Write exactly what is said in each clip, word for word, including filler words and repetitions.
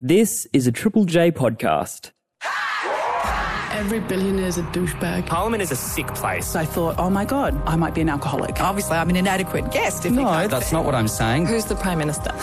This is a Triple J podcast. Every billionaire is a douchebag. Parliament is a sick place. I thought, oh my God, I might be an alcoholic. Obviously, I'm an inadequate guest. If no, that's not what I'm saying. Who's the Prime Minister?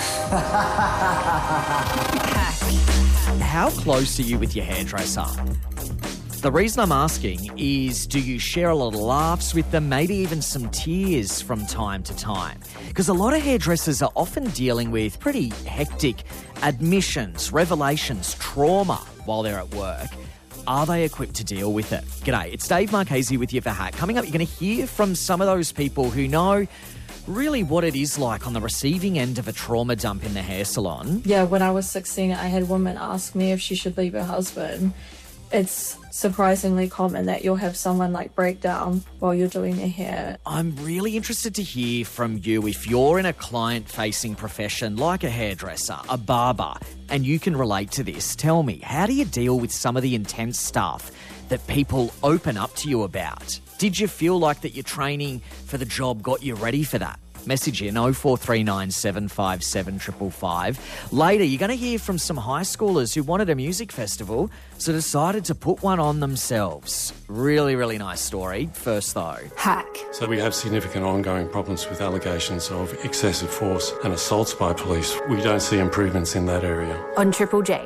How close are you with your hairdresser? The reason I'm asking is, do you share a lot of laughs with them, maybe even some tears from time to time? Because a lot of hairdressers are often dealing with pretty hectic admissions, revelations, trauma while they're at work. Are they equipped to deal with it? G'day, it's Dave Marchese with you for Hack. Coming up, you're going to hear from some of those people who know really what it is like on the receiving end of a trauma dump in the hair salon. Yeah, when I was sixteen, I had women ask me if she should leave her husband. It's surprisingly common that you'll have someone like break down while you're doing their hair. I'm really interested to hear from you if you're in a client-facing profession like a hairdresser, a barber, and you can relate to this. Tell me, how do you deal with some of the intense stuff that people open up to you about? Did you feel like that your training for the job got you ready for that? Message in oh four three nine seven five seven five five five. Later, you're going to hear from some high schoolers who wanted a music festival, so decided to put one on themselves. Really, really nice story. First, though. Hack. So we have significant ongoing problems with allegations of excessive force and assaults by police. We don't see improvements in that area. On Triple J.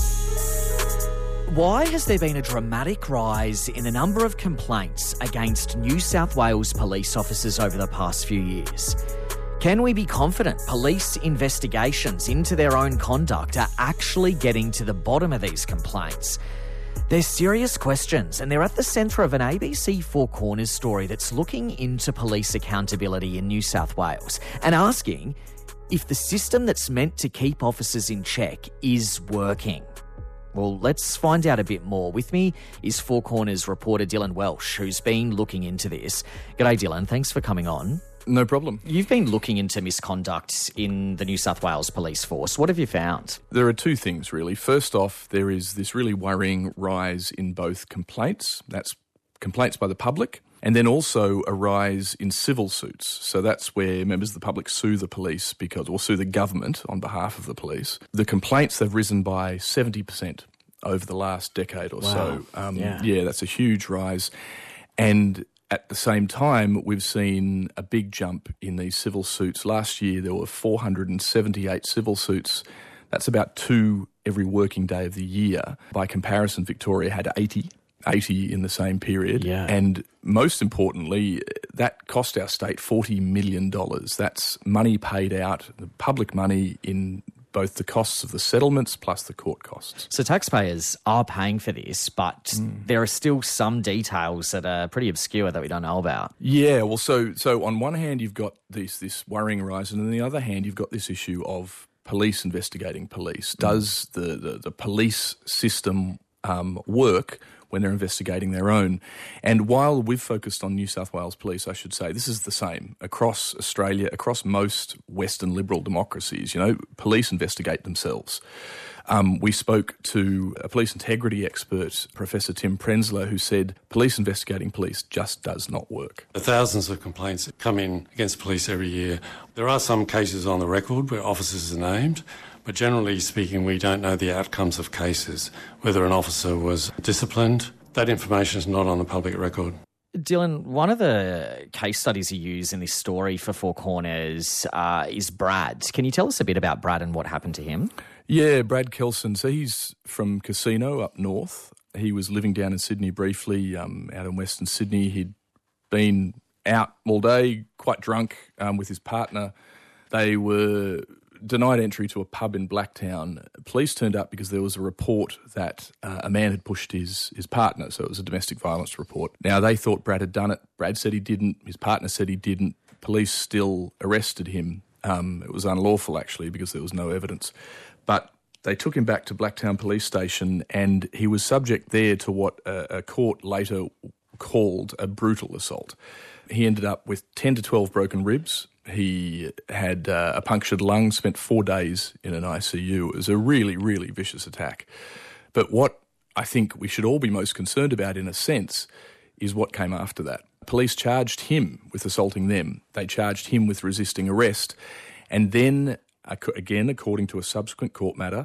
Why has there been a dramatic rise in the number of complaints against New South Wales police officers over the past few years? Can we be confident police investigations into their own conduct are actually getting to the bottom of these complaints? They're serious questions, and they're at the centre of an A B C Four Corners story that's looking into police accountability in New South Wales and asking if the system that's meant to keep officers in check is working. Well, let's find out a bit more. With me is Four Corners reporter Dylan Welsh, who's been looking into this. G'day, Dylan. Thanks for coming on. No problem. You've been looking into misconduct in the New South Wales Police Force. What have you found? There are two things, really. First off, there is this really worrying rise in both complaints. That's complaints by the public, and then also a rise in civil suits. So that's where members of the public sue the police because, or sue the government on behalf of the police. The complaints have risen by seventy percent over the last decade or wow. so. Um, yeah. yeah, that's a huge rise. And at the same time, we've seen a big jump in these civil suits. Last year, there were four hundred seventy-eight civil suits. That's about two every working day of the year. By comparison, Victoria had eighty. eighty in the same period. Yeah. And most importantly, that cost our state forty million dollars. That's money paid out, public money, in both the costs of the settlements plus the court costs. So taxpayers are paying for this, but mm. there are still some details that are pretty obscure that we don't know about. Yeah, well, so so on one hand, you've got this, this worrying rise, and on the other hand, you've got this issue of police investigating police. Does the, the, the police system um, work when they're investigating their own? And while we've focused on New South Wales Police, I should say, this is the same across Australia, across most Western liberal democracies. You know, police investigate themselves. Um, we spoke to a police integrity expert, Professor Tim Prenzler, who said police investigating police just does not work. The thousands of complaints that come in against police every year. There are some cases on the record where officers are named, but generally speaking, we don't know the outcomes of cases, whether an officer was disciplined. That information is not on the public record. Dylan, one of the case studies you use in this story for Four Corners uh, is Brad. Can you tell us a bit about Brad and what happened to him? Yeah, Brad Kelson. So he's from Casino up north. He was living down in Sydney briefly, um, out in Western Sydney. He'd been out all day, quite drunk, um, with his partner. They were denied entry to a pub in Blacktown. Police turned up because there was a report that uh, a man had pushed his, his partner, so it was a domestic violence report. Now, they thought Brad had done it. Brad said he didn't. His partner said he didn't. Police still arrested him. Um, it was unlawful, actually, because there was no evidence. But they took him back to Blacktown Police Station, and he was subject there to what a, a court later called a brutal assault. He ended up with ten to twelve broken ribs. He had uh, a punctured lung, spent four days in an I C U. It was a really, really vicious attack. But what I think we should all be most concerned about, in a sense, is what came after that. Police charged him with assaulting them. They charged him with resisting arrest. And then, again, according to a subsequent court matter,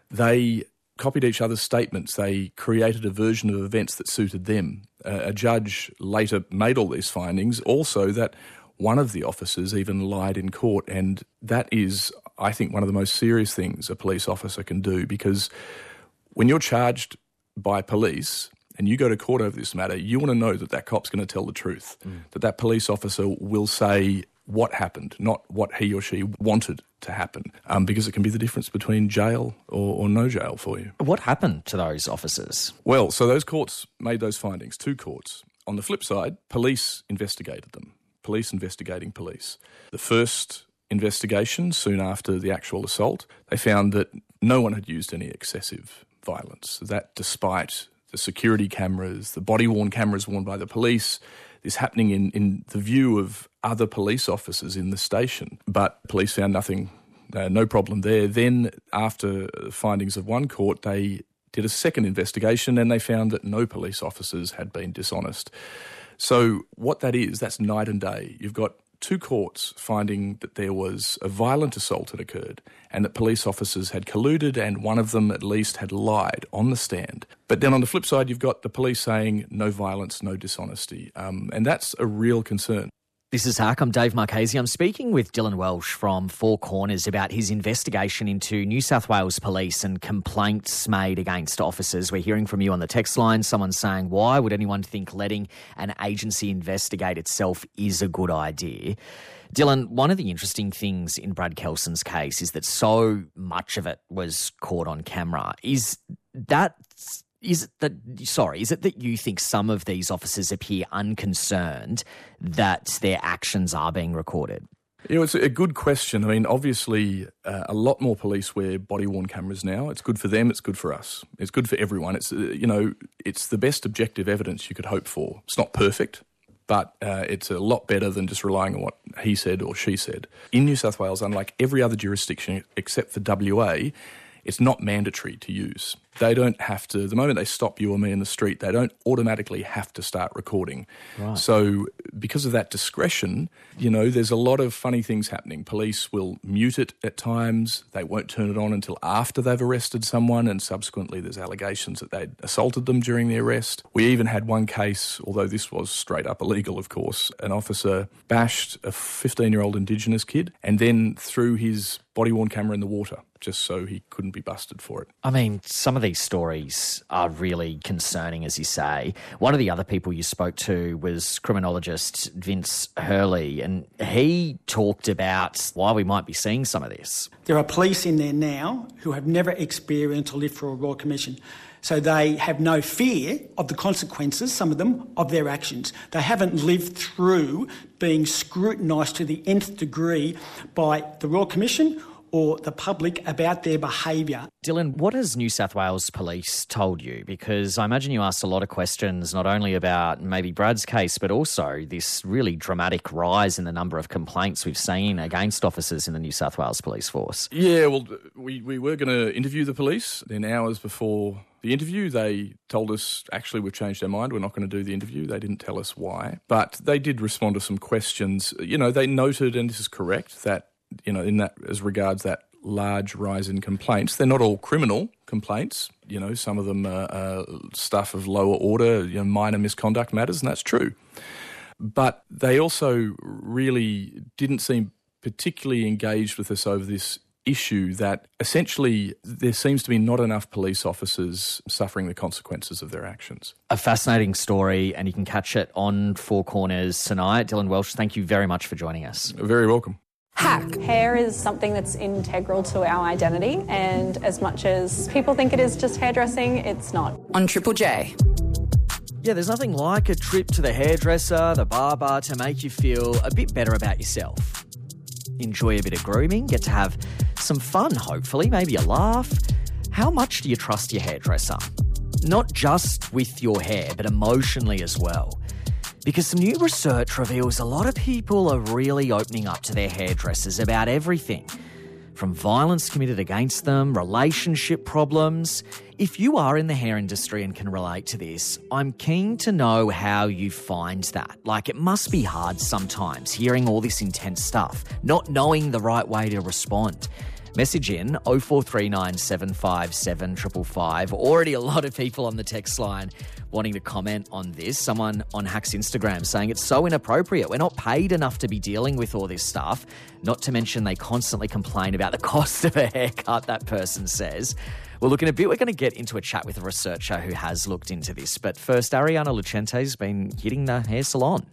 They copied each other's statements. They created a version of events that suited them. Uh, a judge later made all these findings. Also that one of the officers even lied in court, and that is, I think, one of the most serious things a police officer can do, because when you're charged by police and you go to court over this matter, you want to know that that cop's going to tell the truth, mm. that that police officer will say what happened, not what he or she wanted to happen, um, because it can be the difference between jail or, or no jail for you. What happened to those officers? Well, so those courts made those findings, two courts. On the flip side, police investigated them, police investigating police. The first investigation, soon after the actual assault, they found that no one had used any excessive violence, that despite the security cameras, the body-worn cameras worn by the police, this happening in, in the view of other police officers in the station. But police found nothing, uh, no problem there. Then, after findings of one court, they did a second investigation and they found that no police officers had been dishonest. So what that is, that's night and day. You've got two courts finding that there was a violent assault had occurred and that police officers had colluded, and one of them at least had lied on the stand. But then on the flip side, you've got the police saying no violence, no dishonesty. Um, and that's a real concern. This is Hack. I'm Dave Marchese. I'm speaking with Dylan Welsh from Four Corners about his investigation into New South Wales Police and complaints made against officers. We're hearing from you on the text line. Someone saying, why would anyone think letting an agency investigate itself is a good idea? Dylan, one of the interesting things in Brad Kelson's case is that so much of it was caught on camera. Is that... Is it that, sorry, is it that you think some of these officers appear unconcerned that their actions are being recorded? You know, it's a good question. I mean, obviously, uh, a lot more police wear body-worn cameras now. It's good for them. It's good for us. It's good for everyone. It's, uh, you know, it's the best objective evidence you could hope for. It's not perfect, but uh, it's a lot better than just relying on what he said or she said. In New South Wales, unlike every other jurisdiction except for W A, it's not mandatory to use. They don't have to, the moment they stop you or me in the street, they don't automatically have to start recording. Right. So because of that discretion, you know, there's a lot of funny things happening. Police will mute it at times. They won't turn it on until after they've arrested someone, and subsequently there's allegations that they'd assaulted them during the arrest. We even had one case, although this was straight up illegal, of course, an officer bashed a fifteen-year-old Indigenous kid and then threw his body-worn camera in the water just so he couldn't be busted for it. I mean, some of these stories are really concerning, as you say. One of the other people you spoke to was criminologist Vince Hurley, and he talked about why we might be seeing some of this. There are police in there now who have never experienced a lift for a Royal Commission. So they have no fear of the consequences, some of them, of their actions. They haven't lived through being scrutinised to the nth degree by the Royal Commission or the public about their behaviour. Dylan, what has New South Wales Police told you? Because I imagine you asked a lot of questions, not only about maybe Brad's case, but also this really dramatic rise in the number of complaints we've seen against officers in the New South Wales Police Force. Yeah, well, we, we were going to interview the police. Then hours before the interview, they told us, actually, we've changed our mind. We're not going to do the interview. They didn't tell us why. But they did respond to some questions. You know, they noted, and this is correct, that you know, in that as regards that large rise in complaints, they're not all criminal complaints. You know, some of them are, are stuff of lower order, you know, minor misconduct matters, and that's true. But they also really didn't seem particularly engaged with us over this issue that essentially there seems to be not enough police officers suffering the consequences of their actions. A fascinating story, and you can catch it on Four Corners tonight. Dylan Welsh, thank you very much for joining us. Very welcome. Hack. Hair is something that's integral to our identity, and as much as people think it is just hairdressing, it's not. On Triple J. Yeah, there's nothing like a trip to the hairdresser, the barber, to make you feel a bit better about yourself. Enjoy a bit of grooming, get to have some fun, hopefully, maybe a laugh. How much do you trust your hairdresser? Not just with your hair, but emotionally as well. Because some new research reveals a lot of people are really opening up to their hairdressers about everything. From violence committed against them, relationship problems. If you are in the hair industry and can relate to this, I'm keen to know how you find that. Like, it must be hard sometimes, hearing all this intense stuff, not knowing the right way to respond. Message in oh four three nine seven five seven five five five. Already a lot of people on the text line wanting to comment on this. Someone on Hack's Instagram saying it's so inappropriate. We're not paid enough to be dealing with all this stuff. Not to mention they constantly complain about the cost of a haircut, that person says. Well, look, in a bit we're going to get into a chat with a researcher who has looked into this. But first, Ariana Lucente's been hitting the hair salon.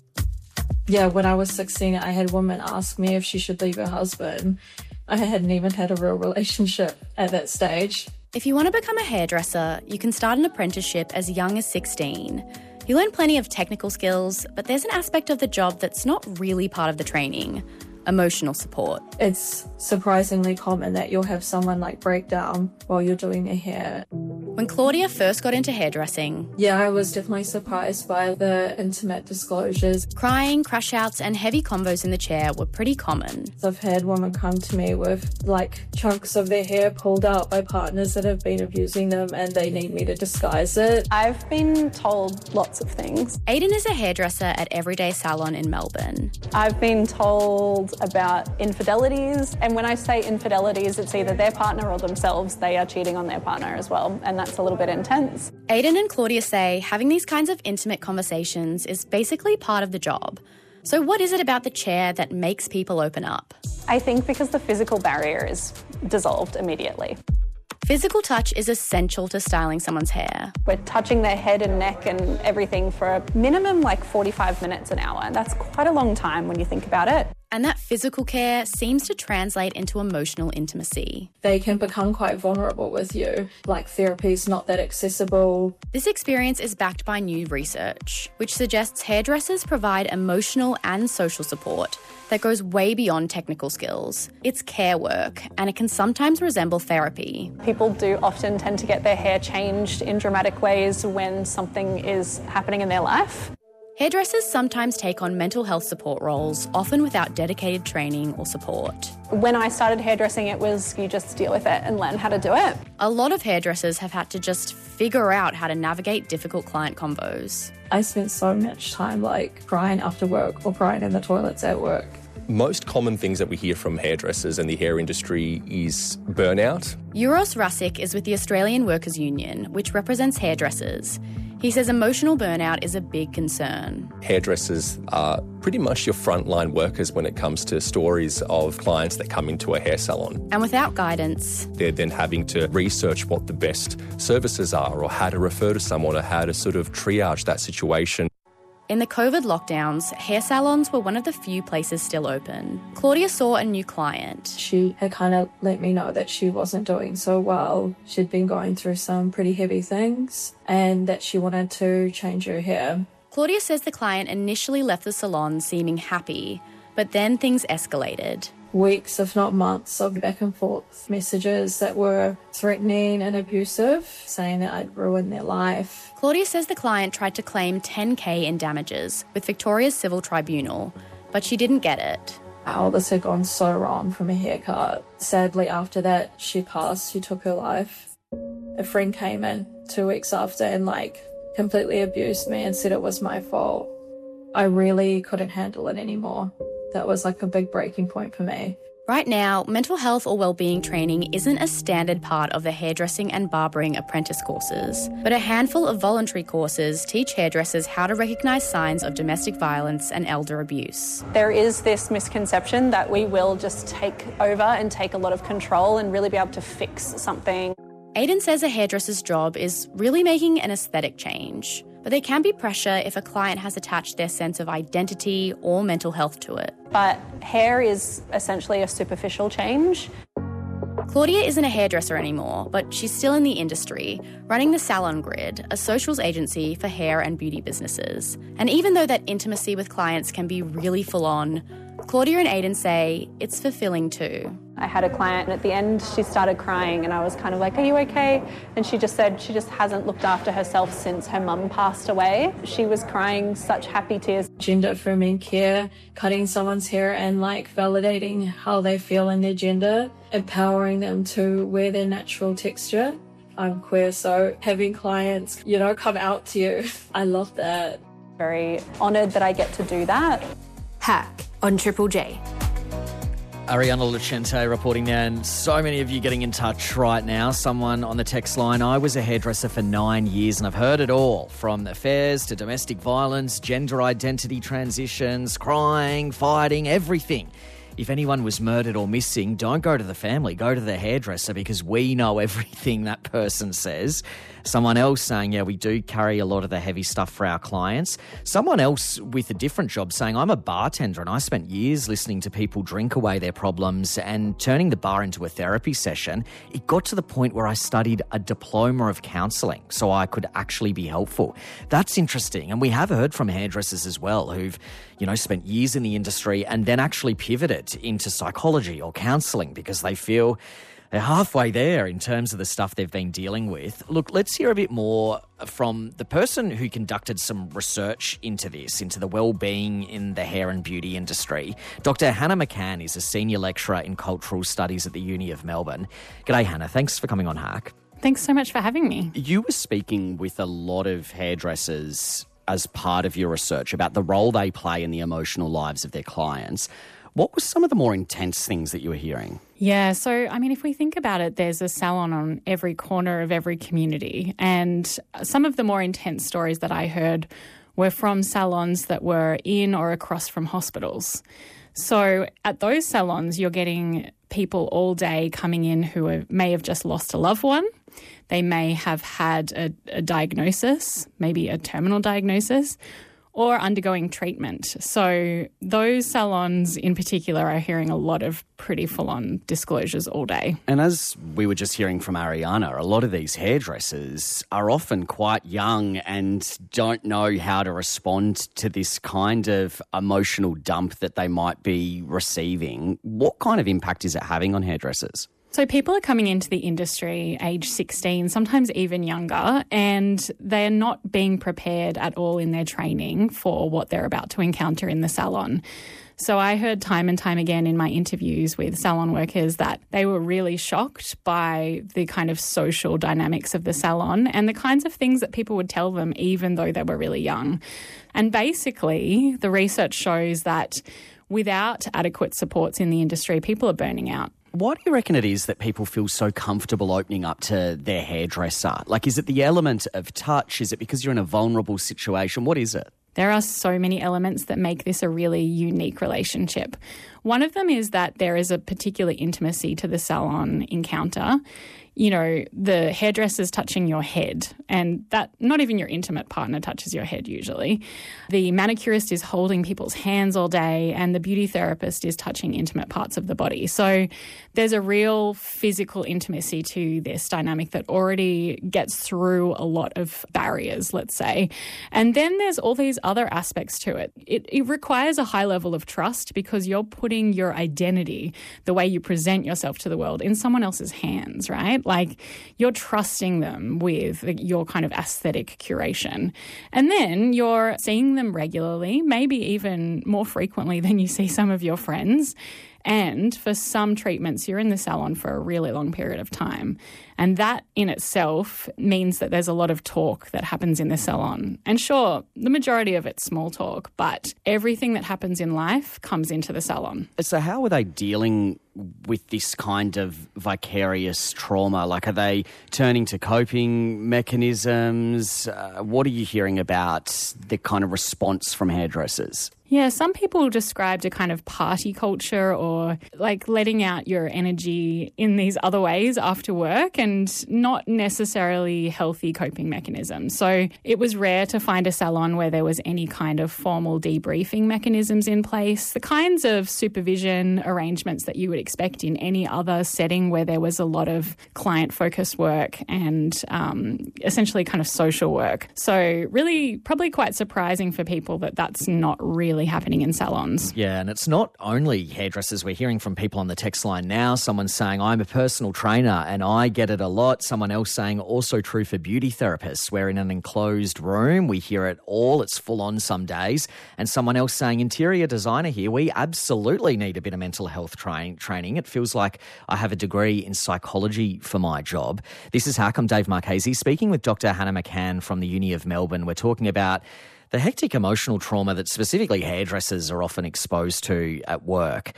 Yeah, when I was sixteen, I had women ask me if she should leave her husband. I hadn't even had a real relationship at that stage. If you want to become a hairdresser, you can start an apprenticeship as young as sixteen. You learn plenty of technical skills, but there's an aspect of the job that's not really part of the training: emotional support. It's surprisingly common that you'll have someone like break down while you're doing their hair. When Claudia first got into hairdressing, yeah, I was definitely surprised by the intimate disclosures. Crying, crash outs and heavy combos in the chair were pretty common. I've had women come to me with like chunks of their hair pulled out by partners that have been abusing them and they need me to disguise it. I've been told lots of things. Aiden is a hairdresser at Everyday Salon in Melbourne. I've been told about infidelities, and when I say infidelities, it's either their partner or themselves. They are cheating on their partner as well, and that's a little bit intense. Aiden and Claudia say having these kinds of intimate conversations is basically part of the job. So what is it about the chair that makes people open up? I think because the physical barrier is dissolved immediately. Physical touch is essential to styling someone's hair. We're touching their head and neck and everything for a minimum like forty-five minutes an hour. And that's quite a long time when you think about it. And that physical care seems to translate into emotional intimacy. They can become quite vulnerable with you, like therapy's not that accessible. This experience is backed by new research, which suggests hairdressers provide emotional and social support that goes way beyond technical skills. It's care work, and it can sometimes resemble therapy. People do often tend to get their hair changed in dramatic ways when something is happening in their life. Hairdressers sometimes take on mental health support roles, often without dedicated training or support. When I started hairdressing, it was you just deal with it and learn how to do it. A lot of hairdressers have had to just figure out how to navigate difficult client combos. I spent so much time like crying after work or crying in the toilets at work. Most common things that we hear from hairdressers and the hair industry is burnout. Euros Rasic is with the Australian Workers Union, which represents hairdressers. He says emotional burnout is a big concern. Hairdressers are pretty much your frontline workers when it comes to stories of clients that come into a hair salon. And without guidance, they're then having to research what the best services are or how to refer to someone or how to sort of triage that situation. In the COVID lockdowns, hair salons were one of the few places still open. Claudia saw a new client. She had kind of let me know that she wasn't doing so well. She'd been going through some pretty heavy things and that she wanted to change her hair. Claudia says the client initially left the salon seeming happy, but then things escalated. Weeks, if not months, of back and forth messages that were threatening and abusive, saying that I'd ruined their life. Claudia says the client tried to claim ten K in damages with Victoria's Civil Tribunal, but she didn't get it. All this had gone so wrong from a haircut. Sadly, after that, she passed. She took her life. A friend came in two weeks after and, like, completely abused me and said it was my fault. I really couldn't handle it anymore. That was like a big breaking point for me. Right now, mental health or wellbeing training isn't a standard part of the hairdressing and barbering apprentice courses, but a handful of voluntary courses teach hairdressers how to recognise signs of domestic violence and elder abuse. There is this misconception that we will just take over and take a lot of control and really be able to fix something. Aiden says a hairdresser's job is really making an aesthetic change, but there can be pressure if a client has attached their sense of identity or mental health to it. But hair is essentially a superficial change. Claudia isn't a hairdresser anymore, but she's still in the industry, running the Salon Grid, a socials agency for hair and beauty businesses. And even though that intimacy with clients can be really full on, Claudia and Aiden say it's fulfilling too. I had a client and at the end she started crying and I was kind of like, are you okay? And she just said she just hasn't looked after herself since her mum passed away. She was crying such happy tears. Gender affirming care, cutting someone's hair and like validating how they feel in their gender, empowering them to wear their natural texture. I'm queer, so having clients, you know, come out to you, I love that. Very honoured that I get to do that. Hack on Triple J. Ariana Lucente reporting there, and so many of you getting in touch right now. Someone on the text line, I was a hairdresser for nine years and I've heard it all, from affairs to domestic violence, gender identity transitions, crying, fighting, everything. If anyone was murdered or missing, don't go to the family, go to the hairdresser, because we know everything that person says. Someone else saying, yeah, we do carry a lot of the heavy stuff for our clients. Someone else with a different job saying, I'm a bartender and I spent years listening to people drink away their problems and turning the bar into a therapy session. It got to the point where I studied a diploma of counselling so I could actually be helpful. That's interesting. And we have heard from hairdressers as well who've, you know, spent years in the industry and then actually pivoted into psychology or counselling because they feel they're halfway there in terms of the stuff they've been dealing with. Look, let's hear a bit more from the person who conducted some research into this, into the well-being in the hair and beauty industry. Doctor Hannah McCann is a senior lecturer in cultural studies at the Uni of Melbourne. G'day, Hannah. Thanks for coming on Hack. Thanks so much for having me. You were speaking with a lot of hairdressers as part of your research about the role they play in the emotional lives of their clients. What were some of the more intense things that you were hearing? Yeah, so, I mean, if we think about it, there's a salon on every corner of every community. And some of the more intense stories that I heard were from salons that were in or across from hospitals. So at those salons, you're getting people all day coming in who are, may have just lost a loved one. They may have had a, a diagnosis, maybe a terminal diagnosis, or undergoing treatment. So those salons in particular are hearing a lot of pretty full-on disclosures all day. And as we were just hearing from Ariana, a lot of these hairdressers are often quite young and don't know how to respond to this kind of emotional dump that they might be receiving. What kind of impact is it having on hairdressers? So people are coming into the industry age sixteen, sometimes even younger, and they're not being prepared at all in their training for what they're about to encounter in the salon. So I heard time and time again in my interviews with salon workers that they were really shocked by the kind of social dynamics of the salon and the kinds of things that people would tell them even though they were really young. And basically, the research shows that without adequate supports in the industry, people are burning out. Why do you reckon it is that people feel so comfortable opening up to their hairdresser? Like, is it the element of touch? Is it because you're in a vulnerable situation? What is it? There are so many elements that make this a really unique relationship. One of them is that there is a particular intimacy to the salon encounter. You know, the hairdresser's touching your head, and that not even your intimate partner touches your head usually. The manicurist is holding people's hands all day, and the beauty therapist is touching intimate parts of the body. So there's a real physical intimacy to this dynamic that already gets through a lot of barriers, let's say. And then there's all these other aspects to it. It, it requires a high level of trust because you're putting your identity, the way you present yourself to the world, in someone else's hands, right? Like, you're trusting them with your kind of aesthetic curation. And then you're seeing them regularly, maybe even more frequently than you see some of your friends. And for some treatments, you're in the salon for a really long period of time. And that in itself means that there's a lot of talk that happens in the salon. And sure, the majority of it's small talk, but everything that happens in life comes into the salon. So how are they dealing with this kind of vicarious trauma? Like, are they turning to coping mechanisms? Uh, what are you hearing about the kind of response from hairdressers? Yeah, some people described a kind of party culture or like letting out your energy in these other ways after work and not necessarily healthy coping mechanisms. So it was rare to find a salon where there was any kind of formal debriefing mechanisms in place, the kinds of supervision arrangements that you would expect in any other setting where there was a lot of client-focused work and um, essentially kind of social work. So really probably quite surprising for people that that's not really happening in salons. Yeah, and it's not only hairdressers. We're hearing from people on the text line now, someone saying, I'm a personal trainer and I get it a lot. Someone else saying, also true for beauty therapists. We're in an enclosed room. We hear it all. It's full on some days. And someone else saying, interior designer here, we absolutely need a bit of mental health train- training. It feels like I have a degree in psychology for my job. This is Hack. I'm Dave Marchese speaking with Doctor Hannah McCann from the Uni of Melbourne. We're talking about the hectic emotional trauma that specifically hairdressers are often exposed to at work.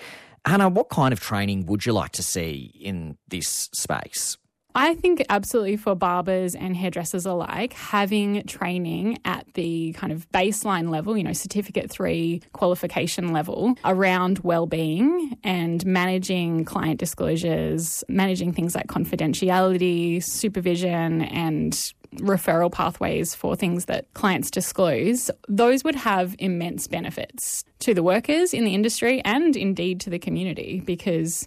Hannah, what kind of training would you like to see in this space? I think absolutely for barbers and hairdressers alike, having training at the kind of baseline level, you know, certificate three qualification level around wellbeing and managing client disclosures, managing things like confidentiality, supervision and referral pathways for things that clients disclose, those would have immense benefits to the workers in the industry and indeed to the community, because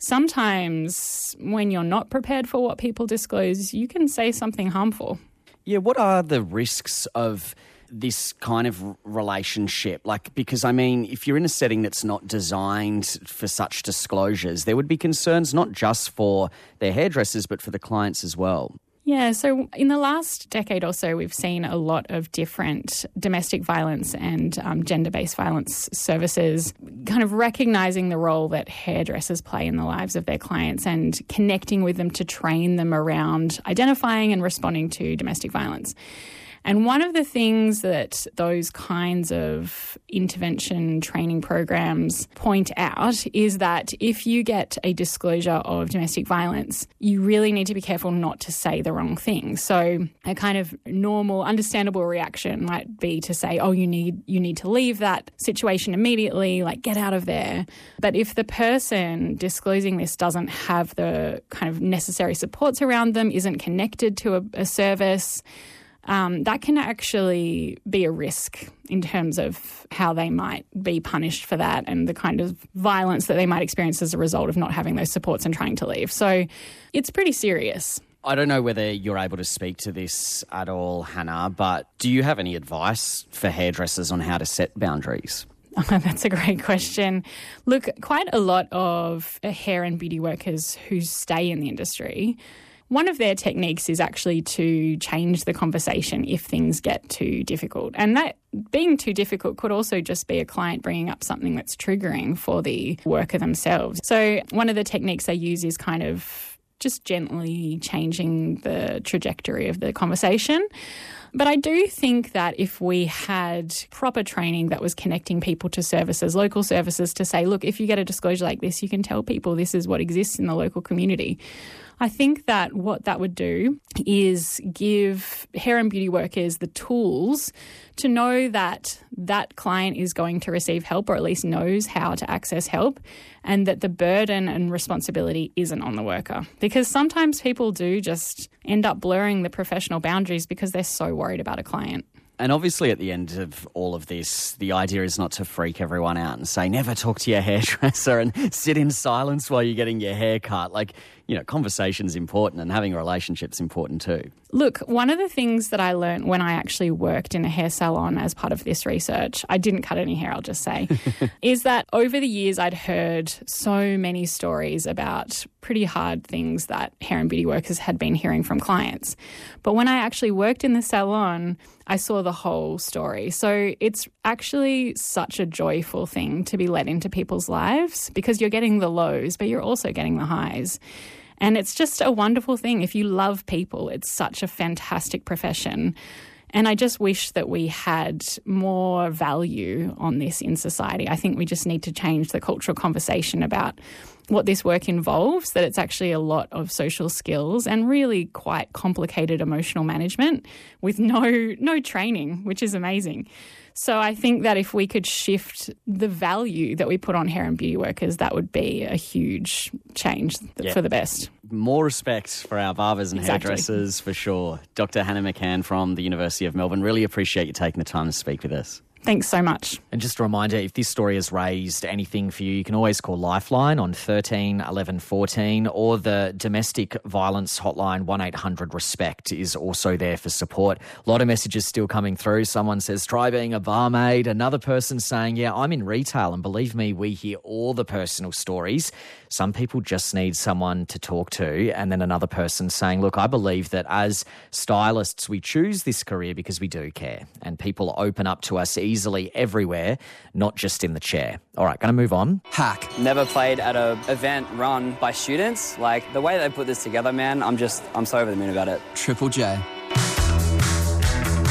sometimes when you're not prepared for what people disclose, you can say something harmful. Yeah, what are the risks of this kind of relationship? Like, because, I mean, if you're in a setting that's not designed for such disclosures, there would be concerns not just for their hairdressers but for the clients as well. Yeah, so in the last decade or so, we've seen a lot of different domestic violence and um, gender-based violence services kind of recognising the role that hairdressers play in the lives of their clients and connecting with them to train them around identifying and responding to domestic violence. And one of the things that those kinds of intervention training programs point out is that if you get a disclosure of domestic violence, you really need to be careful not to say the wrong thing. So a kind of normal, understandable reaction might be to say, oh, you need you need to leave that situation immediately, like get out of there. But if the person disclosing this doesn't have the kind of necessary supports around them, isn't connected to a, a service, Um, that can actually be a risk in terms of how they might be punished for that and the kind of violence that they might experience as a result of not having those supports and trying to leave. So it's pretty serious. I don't know whether you're able to speak to this at all, Hannah, but do you have any advice for hairdressers on how to set boundaries? Oh, that's a great question. Look, quite a lot of hair and beauty workers who stay in the industry, one of their techniques is actually to change the conversation if things get too difficult. And that being too difficult could also just be a client bringing up something that's triggering for the worker themselves. So one of the techniques they use is kind of just gently changing the trajectory of the conversation. But I do think that if we had proper training that was connecting people to services, local services, to say, look, if you get a disclosure like this, you can tell people this is what exists in the local community. I think that what that would do is give hair and beauty workers the tools to know that that client is going to receive help, or at least knows how to access help, and that the burden and responsibility isn't on the worker. Because sometimes people do just end up blurring the professional boundaries because they're so worried about a client. And obviously at the end of all of this, the idea is not to freak everyone out and say, never talk to your hairdresser and sit in silence while you're getting your hair cut. Like, you know, conversation's important and having a relationship's important too. Look, one of the things that I learned when I actually worked in a hair salon as part of this research, I didn't cut any hair, I'll just say, is that over the years I'd heard so many stories about pretty hard things that hair and beauty workers had been hearing from clients. But when I actually worked in the salon, I saw the whole story. So it's actually such a joyful thing to be let into people's lives because you're getting the lows, but you're also getting the highs. And it's just a wonderful thing. If you love people, it's such a fantastic profession. And I just wish that we had more value on this in society. I think we just need to change the cultural conversation about what this work involves, that it's actually a lot of social skills and really quite complicated emotional management with no no training, which is amazing. So I think that if we could shift the value that we put on hair and beauty workers, that would be a huge change yeah. for the best. More respect for our barbers and exactly. hairdressers for sure. Doctor Hannah McCann from the University of Melbourne, really appreciate you taking the time to speak with us. Thanks so much. And just a reminder, if this story has raised anything for you, you can always call Lifeline on thirteen eleven fourteen, or the domestic violence hotline one eight hundred RESPECT is also there for support. A lot of messages still coming through. Someone says, try being a barmaid. Another person saying, yeah, I'm in retail, and believe me, we hear all the personal stories. Some people just need someone to talk to. And then another person saying, look, I believe that as stylists, we choose this career because we do care, and people open up to us easily everywhere, not just in the chair. All right, going to move on. Hack. Never played at an event run by students. Like, the way they put this together, man, I'm just, I'm so over the moon about it. Triple J.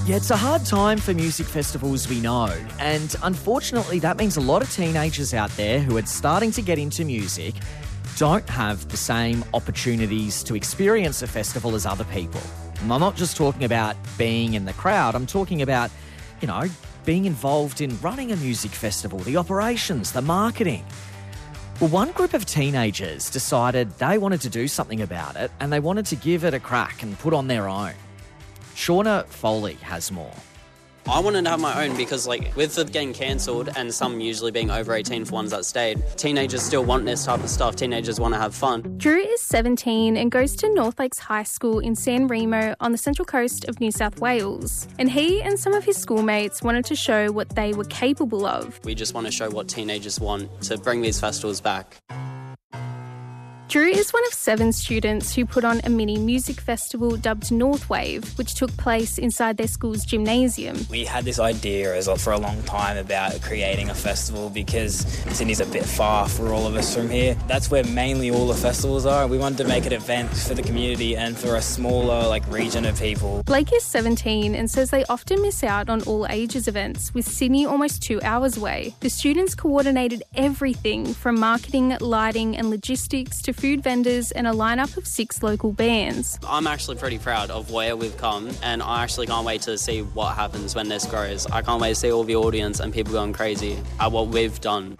Yeah, it's a hard time for music festivals, we know. And unfortunately, that means a lot of teenagers out there who are starting to get into music don't have the same opportunities to experience a festival as other people. And I'm not just talking about being in the crowd. I'm talking about, you know, being involved in running a music festival, the operations, the marketing. Well, one group of teenagers decided they wanted to do something about it and they wanted to give it a crack and put on their own. Shauna Foley has more. I wanted to have my own because, like, with it getting cancelled and some usually being over eighteen for ones that stayed, teenagers still want this type of stuff. Teenagers want to have fun. Drew is seventeen and goes to North Lakes High School in San Remo on the central coast of New South Wales. And he and some of his schoolmates wanted to show what they were capable of. We just want to show what teenagers want to bring these festivals back. Drew is one of seven students who put on a mini music festival dubbed Northwave, which took place inside their school's gymnasium. We had this idea as for a long time about creating a festival because Sydney's a bit far for all of us from here. That's where mainly all the festivals are. We wanted to make an event for the community and for a smaller like region of people. Blake is seventeen and says they often miss out on all ages events, with Sydney almost two hours away. The students coordinated everything from marketing, lighting and logistics to food vendors and a lineup of six local bands. I'm actually pretty proud of where we've come, and I actually can't wait to see what happens when this grows. I can't wait to see all the audience and people going crazy at what we've done.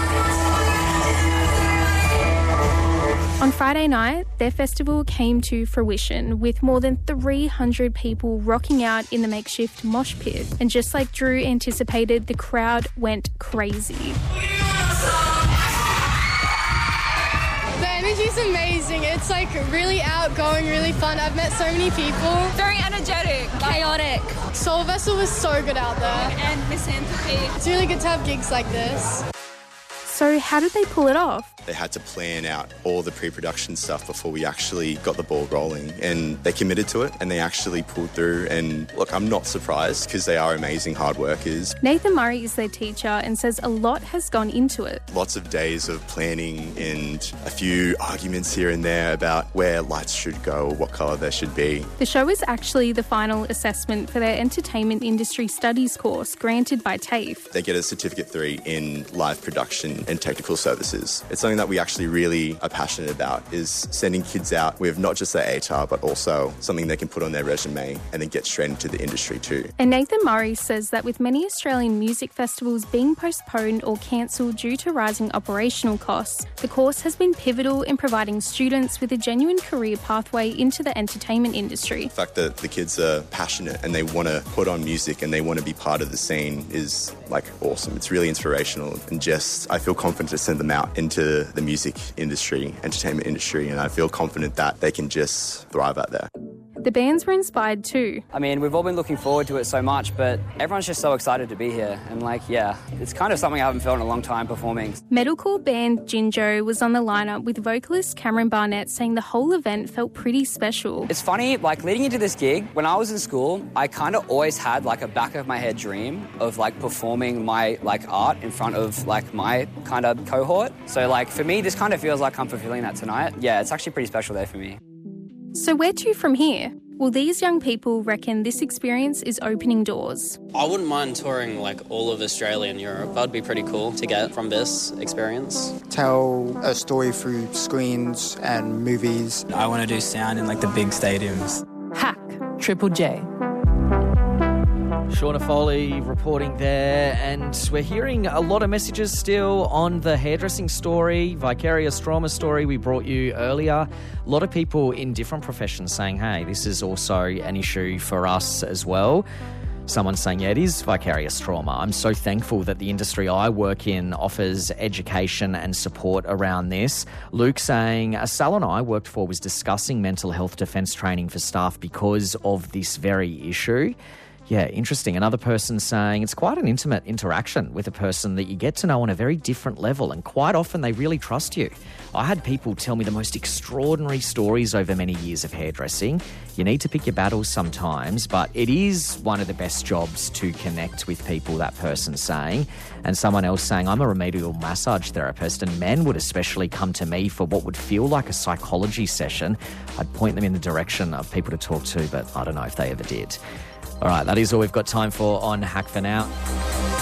On Friday night, their festival came to fruition with more than three hundred people rocking out in the makeshift mosh pit. And just like Drew anticipated, the crowd went crazy. The energy's amazing. It's like really outgoing, really fun. I've met so many people. Very energetic, chaotic. Soul Vessel was so good out there. And Misanthropy. It's really good to have gigs like this. So how did they pull it off? They had to plan out all the pre-production stuff before we actually got the ball rolling, and they committed to it and they actually pulled through. And look, I'm not surprised because they are amazing hard workers. Nathan Murray is their teacher and says a lot has gone into it. Lots of days of planning and a few arguments here and there about where lights should go or what colour they should be. The show is actually the final assessment for their Entertainment Industry Studies course granted by TAFE. They get a Certificate three in live production and technical services. It's something that we actually really are passionate about, is sending kids out with not just their A T A R but also something they can put on their resume and then get straight into the industry too. And Nathan Murray says that with many Australian music festivals being postponed or cancelled due to rising operational costs, the course has been pivotal in providing students with a genuine career pathway into the entertainment industry. The fact that the kids are passionate and they want to put on music and they want to be part of the scene is like awesome. It's really inspirational, and just I feel confident to send them out into the music industry, entertainment industry, and I feel confident that they can just thrive out there. The bands were inspired too. I mean, we've all been looking forward to it so much, but everyone's just so excited to be here. And like, yeah, it's kind of something I haven't felt in a long time performing. Metalcore band Jinjo was on the lineup with vocalist Cameron Barnett saying the whole event felt pretty special. It's funny, like leading into this gig, when I was in school, I kind of always had like a back of my head dream of like performing my like art in front of like my kind of cohort. So like for me, this kind of feels like I'm fulfilling that tonight. Yeah, it's actually a pretty special day for me. So where to from here? Well, these young people reckon this experience is opening doors. I wouldn't mind touring like all of Australia and Europe. That'd be pretty cool to get from this experience. Tell a story through screens and movies. I want to do sound in like the big stadiums. Hack, Triple J. Shauna Foley reporting there, and we're hearing a lot of messages still on the hairdressing story, vicarious trauma story we brought you earlier. A lot of people in different professions saying, hey, this is also an issue for us as well. Someone saying, yeah, it is vicarious trauma. I'm so thankful that the industry I work in offers education and support around this. Luke saying, a salon I worked for was discussing mental health defence training for staff because of this very issue. Yeah, interesting. Another person saying it's quite an intimate interaction with a person that you get to know on a very different level, and quite often they really trust you. I had people tell me the most extraordinary stories over many years of hairdressing. You need to pick your battles sometimes, but it is one of the best jobs to connect with people, that person's saying. And someone else saying, I'm a remedial massage therapist, and men would especially come to me for what would feel like a psychology session. I'd point them in the direction of people to talk to, but I don't know if they ever did. All right, that is all we've got time for on Hack for Now.